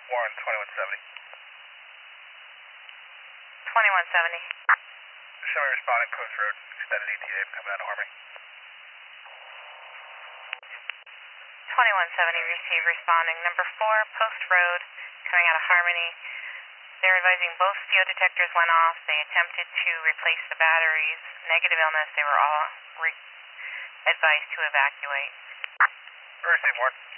Warren, 2170. 2170. Show me responding Post Road, extended ETA coming out of Harmony. 2170, receive responding. Number 4, Post Road, coming out of Harmony. They're advising both CO detectors went off. They attempted to replace the batteries. Negative illness, they were all advised to evacuate. Receive, Warren.